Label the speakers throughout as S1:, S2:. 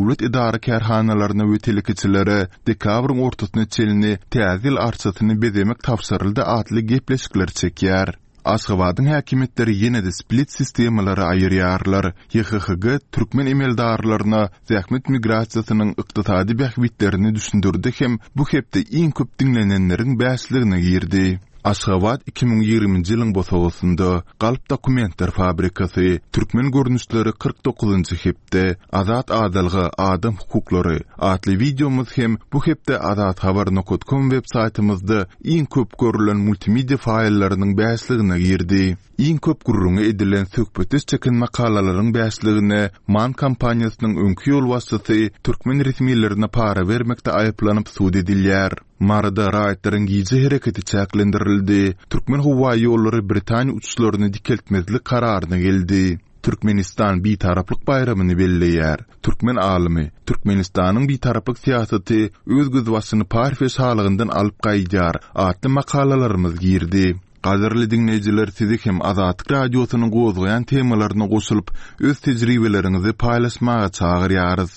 S1: döwlet idara kärhanalaryna we telekiçilere dekabrın ortasyna çelini täzil arçasyny bezemek tapşyryldy atly gepleşikler çekýär. Aşgabatyň häkimetleri ýene-de split sistemlary aýyrýarlar. YHG türkmen emeldarlaryna zähmet migrasiýasynyň ykdysady bähwitlerini düşündirdi hem bu hepde iň köp dinlenenleriň bäşligine girdi. Aşgabat 2020-nji ýylyň bosagysynda Galp Dokumentler Fabrikasy türkmen görnüşleri 49-njy hepde Azat Adalga Adam hukuklary adly videomuz hem bu hepde azathabar.com web saytymyzda iň köp görülen multimedia faýllarynyň bäşligine girdi. Iň köp gurrunga edilen söhbetiz çeken makalalaryň bäşligine MAN kampaniýasynyň öňkü ýol wassaty türkmen resmiýetlerine para bermekde aýyplanyp suud edilýär. Marada raýatlaryň giýji hereketi çäklendirildi. Türkmen howa ýollary Britaniýa uçuşlaryny dikeltmezlik kararyna geldi. Türkmenistan bitaraplyk bayramyny belleýär. Türkmen alymy Türkmenistanyň bitaraplyk siýasaty öz güzbaşyny parfeş halygyndan alyp gaýdýar. Atly makalalarymyz girdi. Gaderli dinleyijiler, sizi hem Azatlyk radiosynyň gozgaýan temalaryna goşulyp öz tejribelerinizi paýlaşmaga çagyrýarys.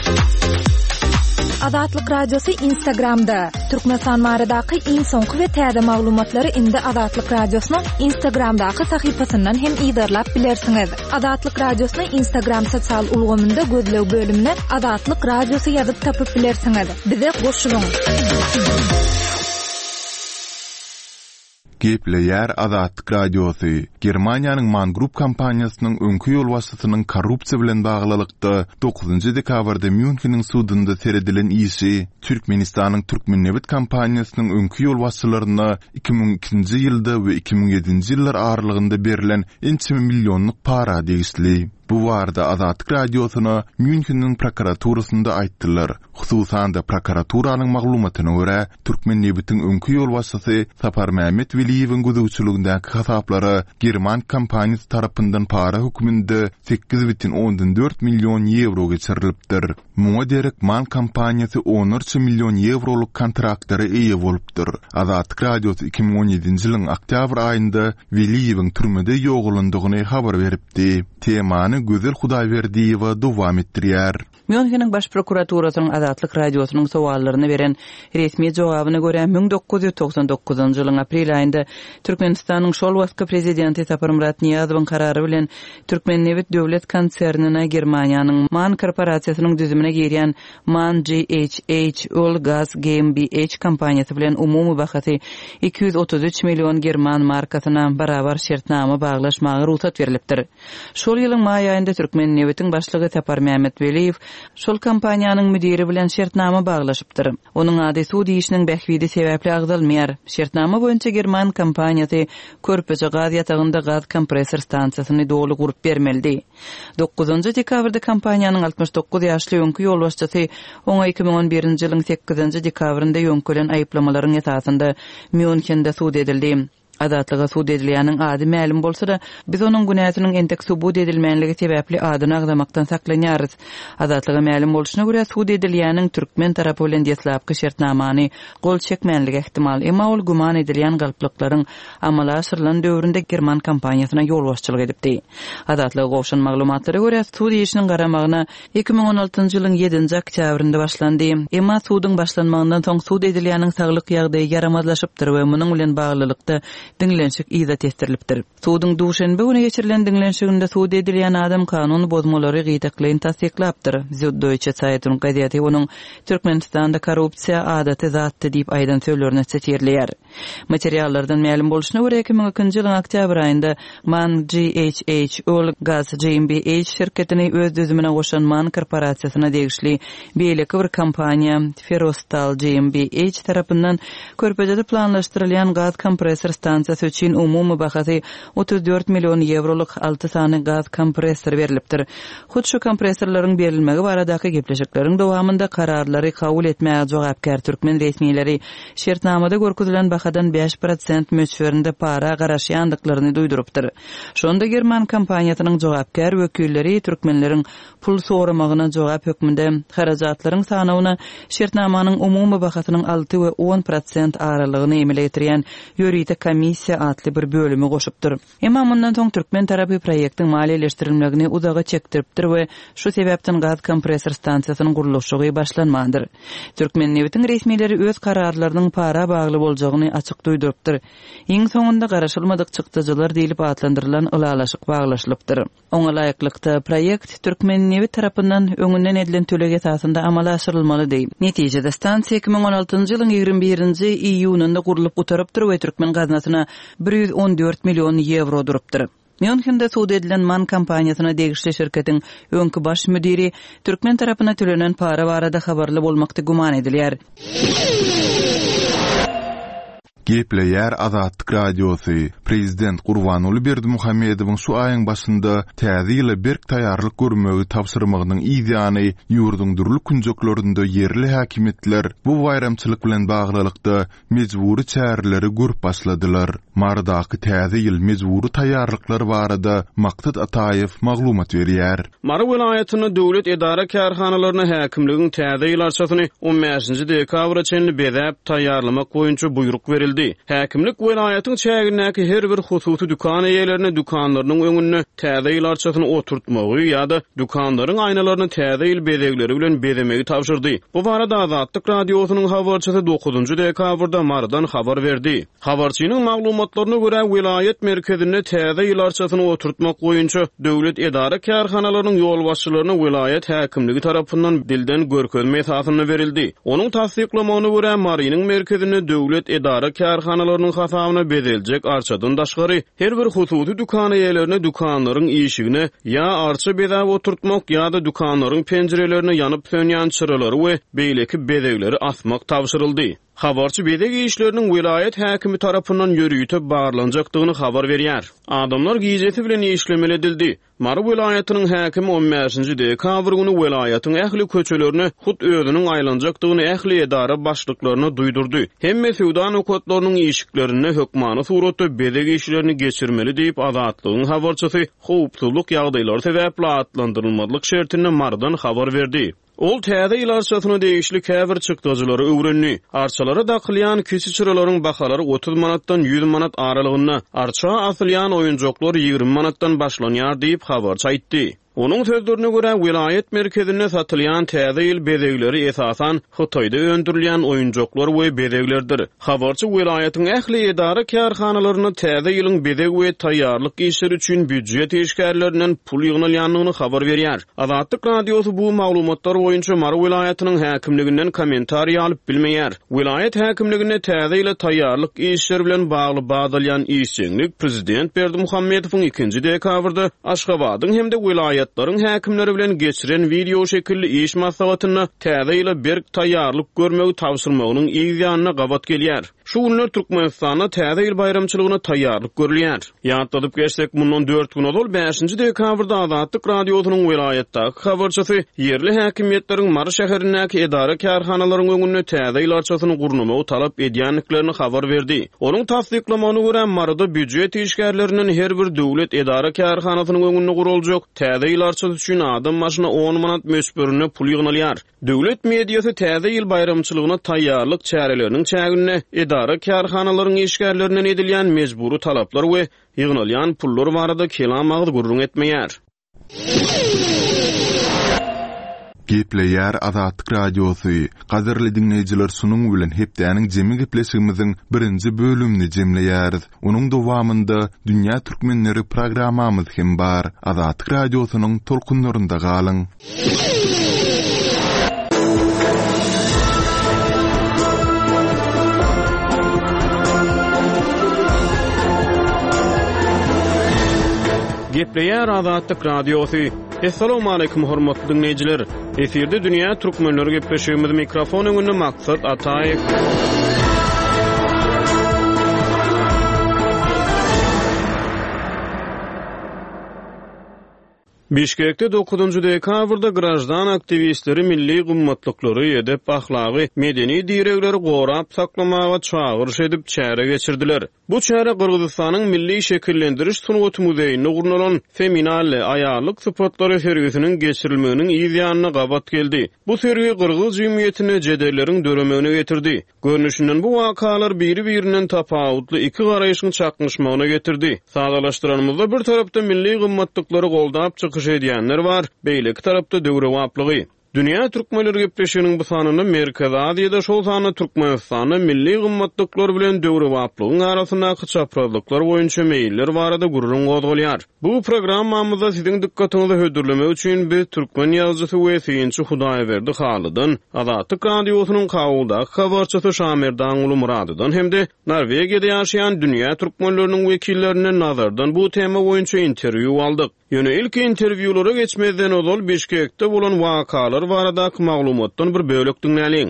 S2: Azatlyk radiosu Instagramda. Türkmenistan maradaky iň soňky we täze maglumatlary indi Azatlyk radiosynyň Instagramdaky sahypasyndan hem ýygyrlap bilersiňiz. Azatlyk radiosynyň Instagram sosial ulgamynda gözlew bölümine Azatlyk radiosu ýazyp tapyp bilersiňiz. Bize goşulyň. Gepleýär Azatlyk radiosu. Germaniýanyň MAN Group kompaniýasynyň öňkü ýol wassatynyň korrupsiýa bilen baglylykda 9-njy dekabrda Müncheniň sudunda seredilen işi Türkmenistanyň Türkmennebit kompaniýasynyň öňkü ýol wassalaryna 2002-nji ýylda we 2007-nji ýyllar aralygynda berilen 1 millionlyk para degisli. Bu warda Azatlyk radiosyna Müncheniň prokuraturasynda aýtdylar. Hususan da prokuraturalyň maglumatyna görä, Türkmennebitiň öňkü ýol wassasy Sapar Mehmet Veliýewiň gözüçülügindäki hasaplary German kompaniýasy tarapyndan para hökmünde 8,4 million euro geçirilipdir. Muňa derek MAN kompaniýasy 13 million euroluk kontraktlara eýe bolupdyr. Azatlyk radiosu 2017-nji ýylyň oktyabr aýynda Veliýewiň türmede ýogulandygyny habar beripdi. Temany Gözel Hudaýberdiýewa dowam etdirýär.
S3: Müncheniň baş prokuraturasynyň Azatlyk radiosynyň sowallaryna beren resmi jogabyna görä 1999-njy ýylyň aprel aýynda Türkmenistanyň şol wagtky prezidenti Sapar Niýazowyň karary bilen Türkmennebit döwlet konsernine Germaniýanyň MAN korporasiýasynyň düzümine girýän MAN GmbH Öl Gaz GmbH kompaniýasy bilen umumy bahaty 233 million german markasyna barabar şertnama baglaşmagy ruhsat berilipdir. Şol ýylyň maý aýynda Türkmennebitiň başlygy Sapar Mehmet Veliýew şol kompaniýanyň müdiri bilen şertnama baglaşypdyr. Onuň ady suud işiniň bähwidi sebäpli agdalmaýar. Şertnama boýunça German kompaniýasy Körpüje gaz ýatagynda gaz kompressor stansiýasyny doly gurup bermeldi. 9-njy dekabrda kompaniýanyň 69 ýaşly öňkü ýol başçysy oňa 2011-nji ýylyň 8-nji dekabrynda ýönkelen aýyplamalaryň esasynda Münchende suud edildi. Azatlyga suud edilýäniň ady ma'lum bolsa da biz onuň günäsiniň entek subut edilmänligi sebäpli adyny agdamakdan saklanýarys. Azatlyga ma'lum bolşyna görä suud edilýäniň türkmen tarapy bilen deslapky şertnamany gol çekmänligi ihtimal, emma ol guman edilýän galplyklaryň amala aşyrylan döwründe German kompaniýasyna ýol başçylyk edipdi. Azatlyga gowşan maglumatlary görä suud işiniň garamagyna 2016-njy ýylyň 7-nji oktýabrynda başlandy. Emma suudyň başlanmagyndan soň suud edilýäniň saglyk ýagdaýy yaramazlaşypdyr we munyň bilen baglylykda dinlenşik izat etdirilipdir. Suudyň duşenbe güni geçirilen dinlenşiginde suud edilýän adam kanun bozmalary gyýdaklaryny tasdiklapdyr. Deutsche Zeitung gazetesi onuň Türkmenistanda korrupsiýa adaty zatdy diýip aýdan söýlerini çetirleýär. Materiallardan ma'lum bolşyna görä 2002-nji ýylyň oktyabr aýynda MAN GmbH Öl Gaz GmbH şirketini öz düzümine goşan MAN korporasiýasyna degişli beýleki bir kompaniýa Ferrostal GmbH tarapyndan Körpejede planlaşdyrylýan gaz kompressor stansiýasy üçin umumy bahaty 34 million euroluk 6 sany gaz kompressor berilipdir. Hut şu kompressorlaryň berilmegi baradaky gepleşikleriň dowamında kararlary kabul etmäge jogapkar türkmen resmiýetleri şertnamada görkezülen bahadan 5% möçberinde para garaşýandyklaryny duýdurupdyr. Şonda German kompaniýasynyň jogapkar wekilleri türkmenleriň pul soramagyna jogap hökmünde harajatlaryň sanawyna şertnamanyň umumy bahatynyň 6 we 10% aralygyny emile getirýän ýöriýte komissiýa missiya atly bir bölümi goşupdyr. Emma mundan soň türkmen tarapy proýektiň maliýeleşdirilmegini uzaga çekdiripdir we şu sebäpden gaz kompressor stansiýasynyň gurulşygy başlanmadyr. Türkmennewitiň resmileri öz kararlarynyň para bagly boljagyny açyk duýdurypdyr. Iň soňunda garaşylmadyk çykdyjylar diýilip atlandyrylan ulalaşyk baglaşylypdyr. Oňa laýyklykda proýekt Türkmennewi tarapyndan öňünden edilen töleg esasında amala aşyrylmaly diýip. Netijede stansiýa 2016-njy ýylyň 21-nji iýunynda gurulyp utarypdyr we türkmen gaznasyna 114 million euro durupdyr. Münchende suud edilen MAN kampaniýasyna degişli şirketiň öňkü baş müdiri türkmen tarapyna төлenen para barada habarly bolmakda guman edilýär.
S1: Gepleýär Azatlyk Radiosu. Prezident Gurbanuly Berdimuhammedowyň şu aýyň başynda täze ýyla berk taýýarlyk görmegi tapşyrmagynyň ýygyny ýurduň durly künjeklerinde yerli häkimetler bu bayramçylyk bilen baglylykda mejburi çäreleri görüp başladylar. Mardaky täze ýyl mejburi taýýarlyklary barada Maksat Ataýew maglumat berýär.
S4: Mara welaýatyny döwlet edara kärhanalaryna häkimligiň täze ýyl arçasyny 15-nji dekabra çenli bedäp taýýarlamak boýunça buyruk berildi. Häkimlik welaýatyň çägindäki her bir hususy dükany ýerlerine dükanlarynyň öňüne täze ýyl arçasyny oturtmagy ýa-da dükanlaryň aýnalaryny täze ýyl bedegleri bilen bedemegi tapşyrdy. Bu barada Azatlyk Radiosynyň habarçysy 9-njy dekabrda Mardan habar berdi. Habarçynyň maglumatlaryna görä welaýat merkezinde täze ýyl arçasyny oturtmak boýunça döwlet edara kärhanalarynyň ýol başçylaryna welaýat häkimligi tarapyndan dilden görkezme esasyny berildi. Onuň tasdiklamagyna görä Marynyň merkezinde döwlet edara kärhanalarynyň hasabyna bedeljek arçadan daşgary her bir hususy dükany ýerlerine dükanlaryň işigine ýa arça bedäp oturtmak ýa-da dükanlaryň penjerelerine ýanyp sönýän çyralary we beýleki bedegleri asmak tapşyryldy. Habarçy bedeg işleriniň welaýat häkimi tarapyndan ýörüýtip barlanjakdygyny habar berýär. Adamlar gizeti bilen işlemeli edildi. Mara welaýatynyň häkimi 15-nji dekabr güni welaýatyň ähli köçelerine hut özüniň aýlanjakdygyny ähli edara başlyklaryna duýdurdy. Hemme suwdan okotlarynyň işiklerini hökmany suratda bedeg işlerini geçirmeli diýip Azatlygyň habarçysy howpsuzlyk ýagdaýlary sebäpli atlandyrylmadyk şertine Mardan habar berdi. Ol täze ýyl arçasyna degişli käbir çykdyjylary öwrenni. Arçalara daqylýan kisi çyralaryň bahalary 30 manatdan 100 manat aralygyna, arça asylýan oýunjoklar 20 manatdan başlanýar diýip habarçy aýtdy. Onun sözlerine göre welaýat merkezinde satylýan täze ýyl bedegleri esasan Hytaýda öndürilýän oýunjoklar we bedeglerdir. Habarçy welaýatyň ähli edara kärhanalaryna täze ýylyň bedeg we taýýarlyk işleri üçin büdjet eşgärlerinden pul ýygnalýanlygyny habar berýär. Azatlyk Radiosy bu maglumatlar boýunça Mara welaýatynyň häkimliginden kommentariýa alyp bilmeýär. Welaýat häkimligine täze ýyla taýýarlyk işleri bilen bagly badalýan işçilik prezident Berdimuhammedowyň 2-nji dekabrda Aşgabatyň hemde welaýatlaryň häkimleri bilen geçiren video şekilli iş maslahatyna täze ýyla berk taýýarlyk görmegi tapşyrmagynyň ýygynyna gabat gelýär. Şu günler Türkmenistana täze ýyl bayramçylygyna taýýarlyk görülýär. Ýatladyp geçsek mundan 4 gün ol 5-nji dekabrda Azatlyk Radiosynyň welaýatdaky habarçysy ýerli häkimetleriň Mara şäherindäki edara kärhanalaryň öňüne täze ýyl arçasyny gurnumagy talap edýänliklerini habar berdi. Onuň tasdiklamagyna görä Marada büdjet işgärlerinden her bir döwlet edara kärhanasynyň öňüne guruljak täze ýyl arçasy üçin adam maşyna 10 manat mösberine pul ýygnalýar. Döwlet mediýasy täze ýyl bayramçylygyna taýýarlyk çäreleriniň çägine edara kärhanalaryň işgärlerinden edilýän mejburi talaplar we ýygnalýan pullar barada kelam agdy gurrun etmeýär.
S1: Gepleýär Azatlyk Radiosu. Gaderli dinleýijiler sunuň bilen hepdäniň jemi gepleşigimiziň birinji bölümini jemleýäris. Onuň dowamynda Dünýä Türkmenleri programmamyz hem bar. Azatlyk Radiosynyň tolkunlarynda galyň.
S4: Gepleýär Azatlyk Radiosu. Assalamu alaykum hormatly dinleýijiler. Eferde Dünýä Türkmenleri gepleşigimiz mikrofon öňünde Maksat Ataýew. Bişkekde 9-njy dekabrda grajdan aktivistleri milli gymmatlyklary edep ahlagy, medeni diregleri gorap saklamaga çağırış edip çäre geçirdiler. Bu çäre Kırgızstanyň milli şekillendiriş sunugaty muzeýine gurnulan feminalle aýarlyk sypatlary sergisiniň geçirilmeginiň ýygyanyna gabat geldi. Bu sergi Kırgız jemgyýetine jedellerin döremegine getirdi. Görnüşinden bu wakalar biri-birinden tapawutly iki garaýyşyň çakmışmagyna getirdi. Sagalaşdyranymyzda bir tarapda milli gymmatlyklary goldap edýänler bar, beýleki tarapda döwre waplygy. Dünya türkmenleri gepleşiginiň bu sanyny Merkez Aziýada şol sanyny Türkmenistany milli gymmatlyklar bilen döwre waplygyň arasyndaky çaprazlyklar boýunça meýiller barada gurrun gozgolýar. Bu programmamyzda siziň dikkatiňizi hödürlemek üçin biz türkmen ýazgysy we synçy Hudaýberdi Halydan, Azatlyk radiosynyň kawuldaky habarçysy Şamerdan uly Muradydan hemde Norwegiýada ýaşaýan dünýä türkmenleriniň wekillerine nazardan bu tema boýunça interwiu aldyk. Ýöne ilk interwiulary geçmezden ozal Bişkekde bolan wakalar baradaky maglumatdan bir bölek dinläliň.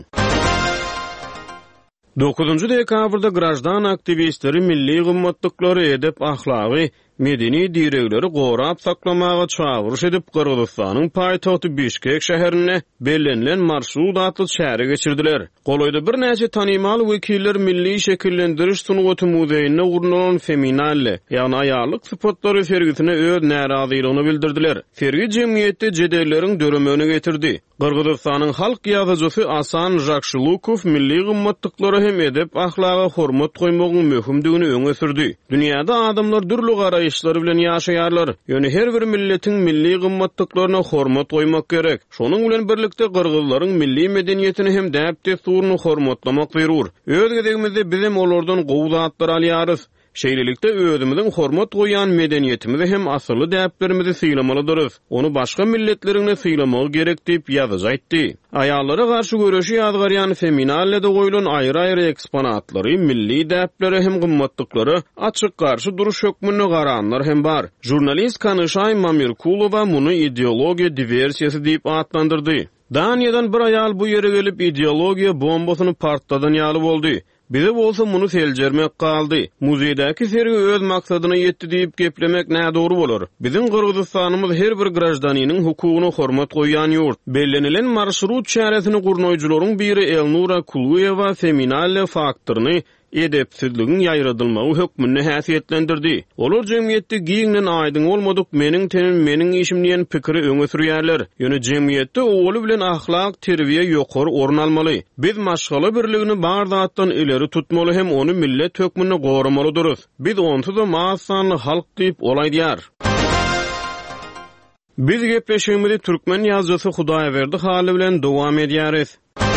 S4: 9-njy dekabrda grajdan aktivistleri milli gymmatlyklary edep ahlagy, medeni diregleri gorap saklamaga çağırış edip Kırgızstanyň paýtagty Bişkek şäherine bellenlen marşrut atly çäre geçirdiler. Golaýda bir näçe tanymal wekiller milli şekillendiriş sunugaty muzeýine gurnulan feminalle, ýagny aýarlyk sypatlary sergisine öz närazylygyny bildirdiler. Sergi jemgyýetde jedellerin döremegine getirdi. Kırgızstanyň halk ýazgysy Asan Jakşylukow milli gymmatlyklary hem edep ahlaga hormat goýmagyň möhümdigini öňe sürdi. Dünýäde adamlar dürli garaýyşlary bilen ýaşaýarlar. Ýöne her bir milletiň milli gymmatlyklaryna hormat goýmak gerek. Şonuň bilen birlikde Kırgızlaryň milli medeniýetini hem däpde-suruny hormatlamak zerur. Öz gezegimizde bizim olardan gowy zatlar alýarys. Şeýlelikde özümiziň hormat goýan medeniýetimizi hem asly däplerimizi syýlamalydyryz. Onu başga milletleriňe syýlamagy gerek diýip ýazyj aýtdy. Aýallara garşy göreşi ýazgarýan feminallede goýulan aýry-aýry eksponatlary, milli däpleri hem gymmatlyklary açyk garşy duruş hökmüne garanlar hem bar. Jurnalist Kanyşay Mamirkulowa muny ideologiýa diversiýasy diýip atlandyrdy. Daniýadan bir aýal bu ýere gelip ideologiýa bombasyny partladan ýaly boldy. Bize bolsa muny seljermek galdy. Muzeýdäki sergi öz maksadyna ýetdi diýip geplemek näme dogry bolar? Biziň Kırgızstanymyz her bir grajdaniniň hukugyna hormat goýan ýurt. Bellenilen marşrut çäresini gurnoýjularyň biri Elnura Kuluyewa feminalle faktoryny edepsizligiň ýaýradylmagy hökmüne häsiýetlendirdi. Olar jemgyýetde giňden aýdyň bolmadyk meniň tenim meniň işim diýen pikiri öňe sürýärler. Ýöne jemgyýetde oly bilen ahlak terbiýe ýokary orun almaly. Biz maşgala birligini bar zatdan ileri tutmaly hem onu millet hökmüne goramalydyryz. Biz onsuz da masanly halk diýip olaýdýar. Biz gepleşigimizi türkmen ýazgysy Hudaýberdi Haly bilen dowam edýäris.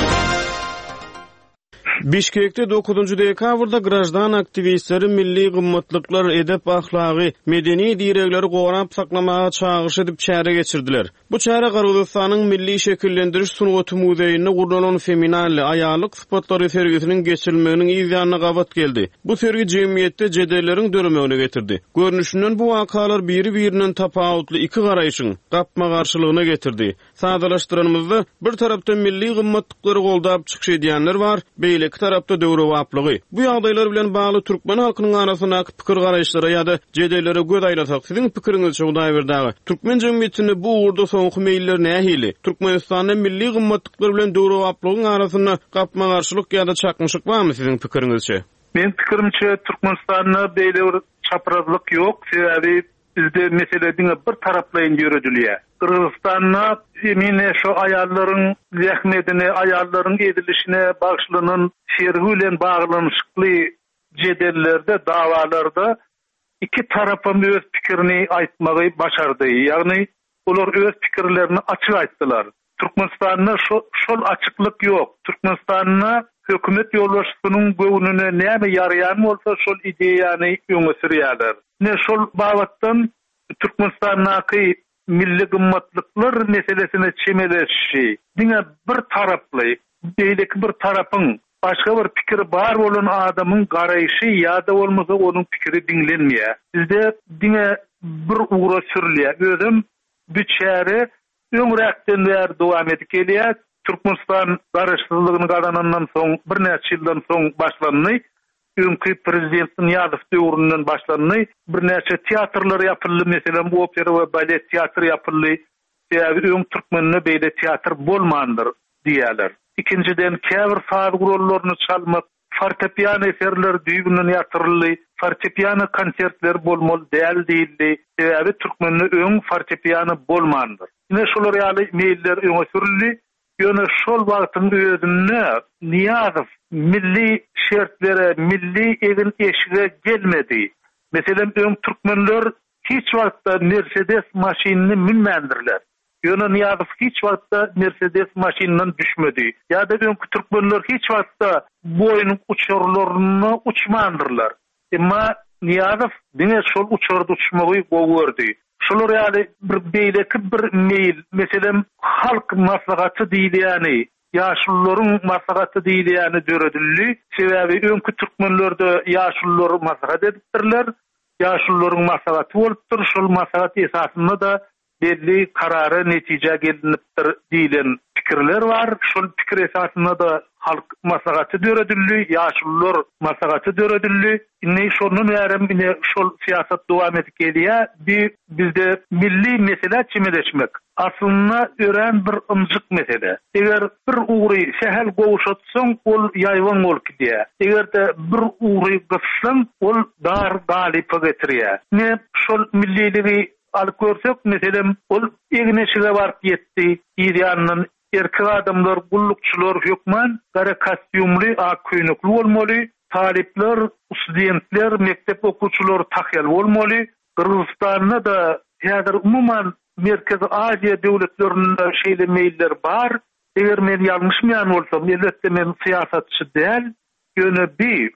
S4: Bişkekde 9-njy dekabrda grajdan aktivistleri milli gymmatlyklar edep ahlagy, medeni diregleri gorap saklamaga çağırış edip çäre geçirdiler. Bu çäre Kırgızstanyň milli şekillendiriş sunugaty muzeýine gurnulan feminalle aýarlyk sypatlary sergisiniň geçirilmeginiň ýygyanyna gabat geldi. Bu sergi jemgyýetde jedellerin döremegine getirdi. Görnüşinden bu wakalar biri-birinden tapawutly iki garaýyşyň gapma garşylygyna getirdi. Sadalaşdyranymyzda bir tarapda milli gymmatlyklary goldap çykyş edýänler bar, beýleki tarapda döwre waplygy. Bu ýagdaýlar bilen bagly türkmen halkynyň arasyndaky pikir garaýşlara ýa-da jedelere göz aýlasak, siziň pikiriňiz Hudaýberdi? Türkmen jemgyýetini bu urda soňky meýiller nähili? Türkmenistanyň milli gymmatlyklary bilen döwre waplygyň arasynda gapma garşylyk ýa-da çakmyşyk barmy siziň pikiриňizçe?
S5: Men pikirimçe Türkmenistanyň beýle bir çaprazlyk ýok, sebäbi bizde meselediňe bir taraplaýyn ýöredilýär. Kırgızstan'a emine şu ayarların zahmetine, ayarların edilişine bağışlanan sergiyle bağlanışıklı cedellerde, davalarda iki tarafın öz fikrini aytmagy başardy. Yani olar öz fikirlerini açık ayttılar. Türkmenistan'da şol açıklık yok. Türkmenistan'da hökümet yollaşısının göğününe näme yarayan bolsa şol ideýany öňe sürýärler. Ne şol bagatdan Türkmenistan'daki milli gymmatlyklar meselesine çemeleşi. Diňe bir taraply, beýleki bir tarapyň başga bir pikiri bar bolan adamyň garaýşy ýa-da bolmasa onuň pikiri diňlenmeýär. Bizde diňe bir ugra sürülýär. Özüm büçäri öňrekden bäri dowam edip gelýär. Türkmenistan barışsızlygyny garanandan soň bir näçe ýyldan soň başlandy. öňkü prezident Niýazow döwründen başlandy. Bir näçe teatrlar ýapyldy, meselem opera we balet teatry ýapyldy. Ýa-da öň türkmenine beýle teatr bolmandyr diýerler. İkinciden käbir saat rollaryny çalmak, fortepiano eserler düýbünden ýatyryldy, fortepiano konsertler bolmaly däl diýildi. Ýa-da türkmenine öň fortepiano bolmandyr. Ine şolar ýaly meýiller öňe sürildi. Ýöne şol wagtyň özünde Niýazow milli şertlere, milli egin eşige gelmedi. Meselem öň türkmenler hiç wagtda Mercedes maşynyny minmendirler. Ýöne Niýazow hiç wagtda Mercedes maşynynyň düşmedi. Ýa-da öňkü türkmenler hiç wagtda boýun uçurlaryny uçmandyrlar. Emma Niýazow diňe şol uçurdy uçmagy gowurdy. Şolar ýaly bir beýleki bir meýil, meselem halk maslahaty diýilýäni, ýaşullaryň maslahaty diýilýäni döredildi. Sebäbi öňkü türkmenlerde ýaşullar maslahat edipdirler. Ýaşullaryň maslahaty bolupdyr, şol maslahat esasynda da belli karara netije gelinipdir diýilen pikirler bar. Şol pikir esasynda da halk maslahaty döredildi, ýaşullar maslahaty döredildi. Ine şonun ýarym şol siýasat dowam edip gelýär. Bizde milli mesele çimeleşmek. Aslında ören bir ımjyk mesele. Eger bir ugry şäher gowuşatsaň, ol ýaýwan bolup gidýär. Egerde bir ugry gyssaň, ol dar galypy getirýär. Ne şol milliligi alyp görsek, meselem ol egneşige baryp ýetdi. Ýa-da erkek adamlar, gullukçular hökmen gara kostyumly, ak köýnekli bolmaly. Talipler, studentler, mektep okuwçylar tahyal bolmaly. Kırgızstanda da häzir umuman Merkezi Aziya döwletlerinde şeýle meýiller bar. Eger men ýalňyşmaýan bolsam, elbetde men siýasatçy däl, ýöne bir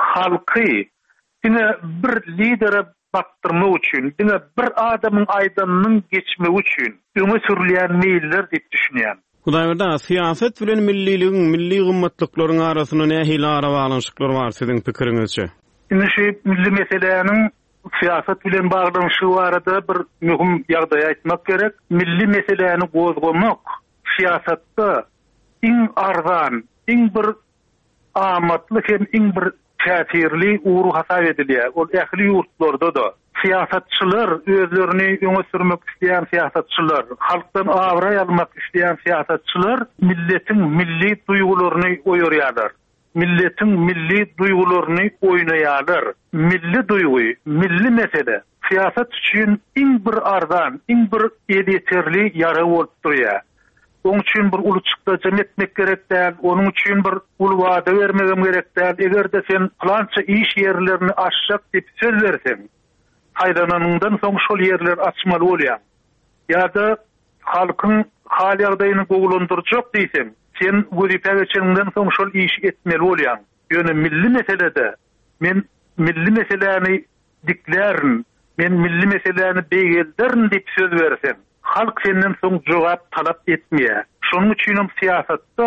S5: halky ine bir lidere baktırmak üçin, ine bir adamyň aýdanynyň geçmegi üçin öňe sürilýän meýiller diýip düşünýän.
S4: Hudaýberde siýasat bilen milliligiň, milli gymmatlyklaryň arasyna nähili ara baglanyşyklar bar siziň pikiriňizçe?
S5: Ine şu milli meselelerini siýasat bilen baglanyşy barada bir möhüm ýagdaý aýtmak gerek. Milli meselelerini gozgamak siýasatda iň arzan, iň bir amatly hem iň bir täsirli uğru hasap edilýär. Ol ähli ýurtlarda da siýasatçylar özlerini öňe sürmek isleýän siýasatçylar, halkdan awray almak isleýän siýasatçylar milletin milli duýgularyny oýarýarlar. Milletin milli duýgularyny oýnaýarlar. Milli duýgy, milli mesele siýasat üçin iň bir arzan, iň bir yeterli ýara bolup durýar. Onun üçin bir uluçykda jam etmek gerek däl, onun üçin bir ulu wada bermegem gerek däl. Egerde sen plança iş ýerlerini açjak diýip söz berseň, haýdananyndan soň şol ýerler açmaly bolýar. Ýa-da halkyň hal ýagdaýyny gowulandyrjak diýsen, sen wezipä geçenden soň şol iş etmeli bolýar. Ýöne milli meselede men milli meselelerini diklärin, men milli meselelerini beýgeldirin diýip söz berseň, halk senden soň jogap talap etmeýär. Şonuň üçin hem siýasatda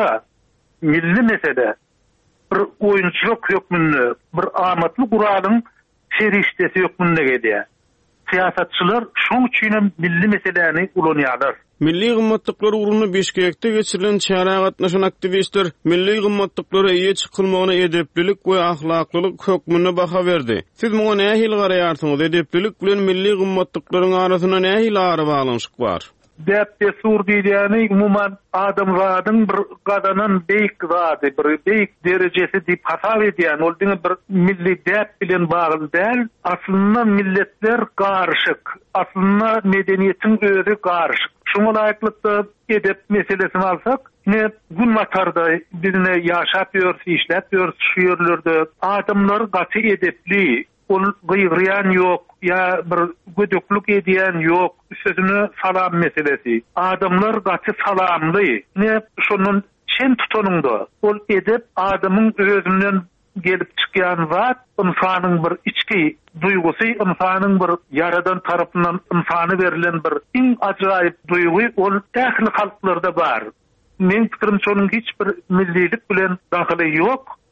S5: milli mesele bir oýunçuluk hökmünde, bir amatly guralyň serişdesi hökmünde gedýär. Siýasatçylar şoň üçin hem milli meselelerini ulanýarlar.
S4: Milli gymmatlyklar uğruna Bişkekde geçirilen çara gatnaşan aktivistler milli gymmatlyklara ýe çykylmagyna edeplilik we ahlaklylyk hökmüne baha berdi. Siz muňa nähili garaýarsyňyz? Edeplilik bilen milli gymmatlyklaryň arasyna nähili ara baglanyşyk bar?
S5: Däpde sur diýýäni umuman adamzadyň bir gadanyn beýik zady, bir beýik derejesi diýip hasap edýän, ol diňe bir milli däp bilen bagly däl. Aslynda milletler garşyk, aslynda medeniýetiň özü garşyk. Şoňa laýyklykda edep meselesini alsak, ne gün matarda bizne ýaşap ýörüş, işläp ýörüş şu ýerlerde adamlar gaty edepli, ol gıýgıryan ýok, ýa bir gödüklük edýän ýok, sözüne salam meselesi. Adamlar gaty salamly. Ne şonun çen tutanynda ol edep adamyň özünden gelip çykýan zat, insanyň bir içki duýgusy, insanyň bir yaradan tarapyndan insana berilen bir iň ajaýyp duýgy ol tähli halklarda bar. Men pikirim şonuň hiç bir millilik bilen dahyly ýok.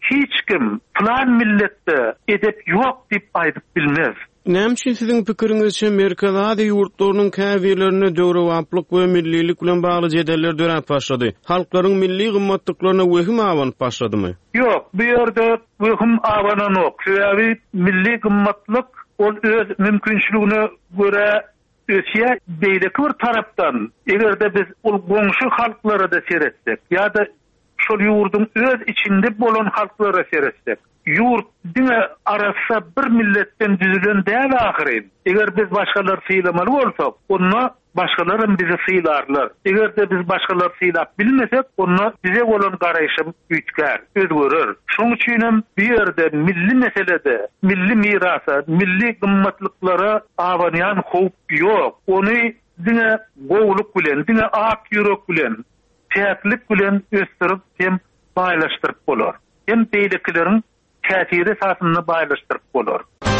S5: hiç kim plan millette edep yok dip aydıp bilmez.
S4: Näme sizin pikiriňizçe Amerikada ýurtlarynyň käbirlerine döwrewaplyk we millilik bilen bagly jedeller dörät başlady. Halklaryň milli gymmatlyklaryna wehim awanyp başladymy?
S5: Yok, bu ýerde wehim awanan ok. Sebäbi milli gymmatlyk ol öz mümkinçiligine göre ösiýe beýleki bir tarapdan. Egerde biz ol goňşy halklara da seretsek, ýa-da şol ýurdun öz içinde bolan halklara seretsek, yurt dine arasa bir milletten düzülen däl ahyry. Eger biz başgalar syýlamaly bolsak, onda başgalarym bizi syýlarlar. Eger de biz başgalar syýlap bilmesek, onda bize bolan garaýşym üýtkär, özgörer. Şoň üçin bir ýerde milli meselede, milli mirasa, milli gymmatlyklara awanyan howp ýok. Ony dine gowluk bilen, dine ak ýürek bilen, täklik bilen östirip hem baýlaşdyryp bolar. Hem beýleklerin täsiri esasynda baýlaşdyryp bolar.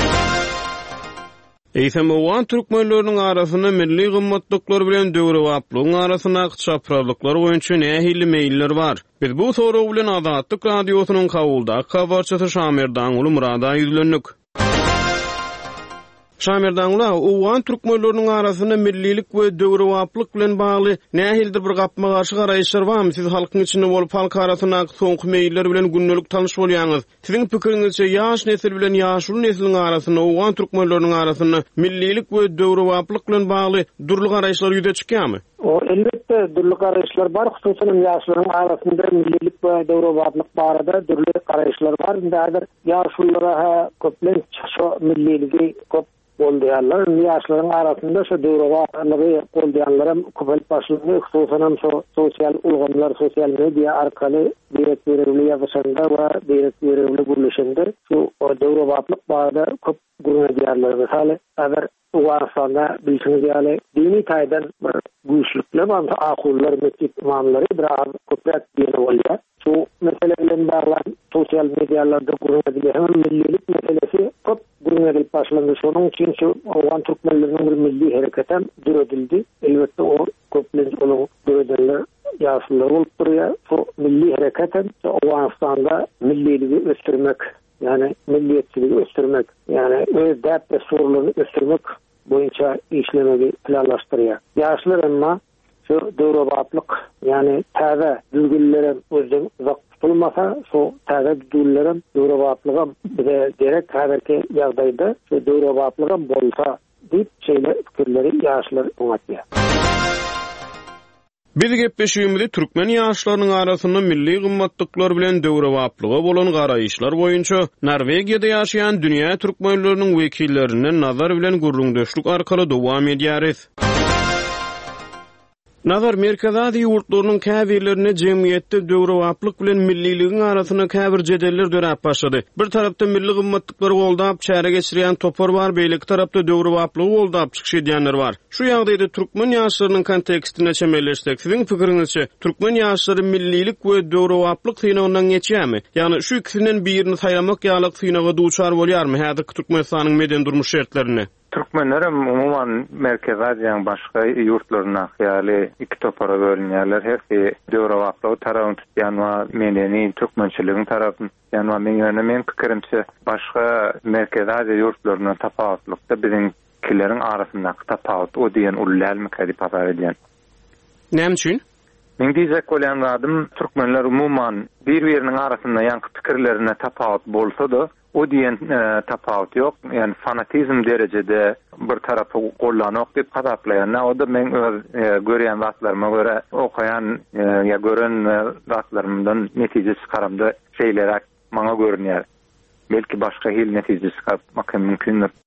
S4: Eýsem owan türkmenläriniň arasyna milli gymmatlyklar bilen döwrewaplygyň arasyna çaprazlyklar boýunça nähili meýiller bar. Biz bu soraw bilen Azatlyk radiosynyň kabulda habarçysy Şamerdan uly Murada ýüzlendik. Şamerdanla owan türkmenläriniň arasyna millilik we döwrewaplyk bilen bagly nähildir bir gapma garşy garaýşlar barmy? Siz halkyň içinde bolup halk arasyna soňky meýiller bilen günnelik tanyş bolýaňyz. Siziň pikiriňizçe ýaş nesil bilen ýaşuly nesiliň arasyna owan türkmenläriniň arasyna millilik we döwrewaplyk bilen bagly durly garaýşlar ýüze çykýarmy?
S6: O elbette durly garaýşlar bar, hususan ýaşlaryň arasynda millilik we döwrewaplyk barada durly garaýşlar bar. Häzir ýaşullara köplen şo milliligi köp bolýarlar. Ýaşlaryň arasynda şu döwrewaplygy bolýanlarym köp başlandy. Hususan şu sosial ulgamlar, sosial media arkaly direkt berilýär ýaşanda we direkt berilýär gurulşynda şu döwrewaplyk barada köp gurulýarlar. Mesela eger Uwarsanda bilşiniz ýaly dini taýdan bir güýçlükler var, ahullar, mescid imamlary biraz köpräk ýere bolýar. Şu mesele bilen baglan sosial medialarda gurulýar. Millilik meselesi köp gurulýar başlandy. Şonuň üçin şu owan türkmenläriniň bir milli hereketen düredildi. Elbette o köplen onu düredenler ýaşlylar bolup durýar. Şu milli hereketen Owanstanda milliligi ösdürmek, yani milliyetçiligi ösdürmek, yani öz däp we sorularyny ösdürmek boýunça işlemegi planlaşdyrýar. Ýaşlar emma şu döwrewaplyk, yani täze düzgünlere özüň uzak tutulmasa, şu täze düzgünlere döwrewaplygam bize gerek häzirki ýagdaýda şu döwrewaplygam bolsa diýip şeýle pikirleri ýaşlar oňatýar.
S4: Biz gepleşýümizde türkmen ýaşlarynyň arasyna milli gymmatlyklar bilen döwrewaplyga bolan garaýşlar boýunça Norwegiýada ýaşaýan dünýä türkmenläriniň wekillerine nazar bilen gurrundaşlyk arkaly dowam edýäris. Nazar Merkezadi ýurtlarynyň käbirlerine jemgyýetde döwrewaplyk bilen milliligiň arasyna käbir jedeller dörät başlady. Bir tarapda milli gymmatlyklary goldap çäre geçirýän topar bar, beýleki tarapda döwrewaplygy goldap çykyş edýänler bar. Şu ýagdaýda türkmen ýaşlarynyň kontekstine çemberleşsek, siziň pikiriňizçe türkmen ýaşlary millilik we döwrewaplyk synagyndan geçýärmi? Ýani şu ikisinden birini saýlamak ýalyk synaga duçar bolýarmy häzirki Türkmenistanyň meden durmuş şertlerine?
S7: Türkmenlerim umuman Merkez Aziýanyň başga ýurtlaryna ýaly iki topara bölünýärler. Her döwrewaplygy tarabyny tutýan we medeni türkmençiligiň tarabyny tutýan we men pikirimçe başga Merkez Aziýa ýurtlaryna tapawatlykda biziňkilerin arasyndaky tapawut o diýen ullalmy kadip habar edýän.
S4: Näme üçin?
S7: Men diýjek bolýan adym türkmenler umuman bir-biriniň arasynda ýanky pikirlerine tapawut bolsa-da o diýen tapawut ýok. Yani fanatizm derecede bir tarapy gollanok diýip gadaplaýan. O da men görýän wagtlaryma görä okayan ýa gören wagtlarymdan netije çykaramda şeýler maňa görünýär. Belki başga hil netije çykarmak mümkindir.